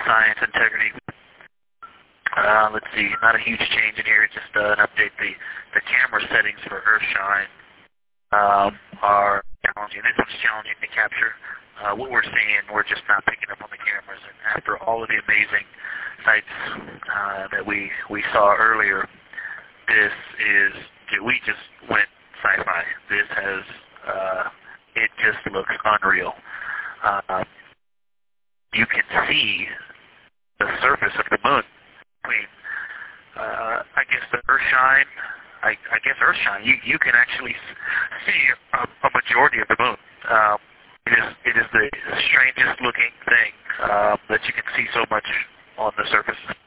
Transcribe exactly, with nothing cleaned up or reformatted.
science, integrity. Uh, let's see, not a huge change in here, just uh, an update. The, the camera settings for Earthshine um, are challenging. This one's challenging to capture. Uh, what we're seeing, we're just not picking up on the cameras. And after all of the amazing sights uh, that we, we saw earlier, this is, we just went sci-fi. This has, uh, it just looks unreal. Uh, you can see the surface of the moon. I mean, uh, I guess the Earthshine, I, I guess Earthshine, you, you can actually see a, a majority of the moon. Um, it is it is the strangest looking thing uh, that you can see so much on the surface.